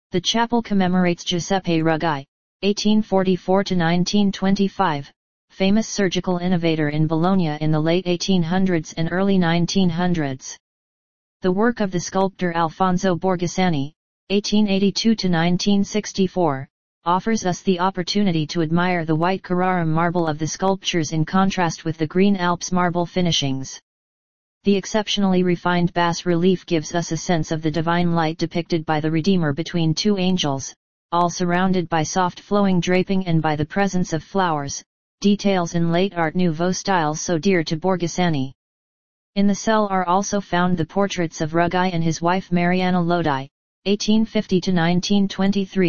The chapel commemorates Giuseppe Rugai, 1844–1925, famous surgical innovator in Bologna in the late 1800s and early 1900s. The work of the sculptor Alfonso Borghesani, 1882–1964, offers us the opportunity to admire the white Carrara marble of the sculptures in contrast with the green Alps marble finishings. The exceptionally refined bas-relief gives us a sense of the divine light depicted by the Redeemer between two angels, all surrounded by soft flowing draping and by the presence of flowers, details in late Art Nouveau styles so dear to Borghesani. In the cell are also found the portraits of Rugai and his wife Mariana Lodi, 1850–1923.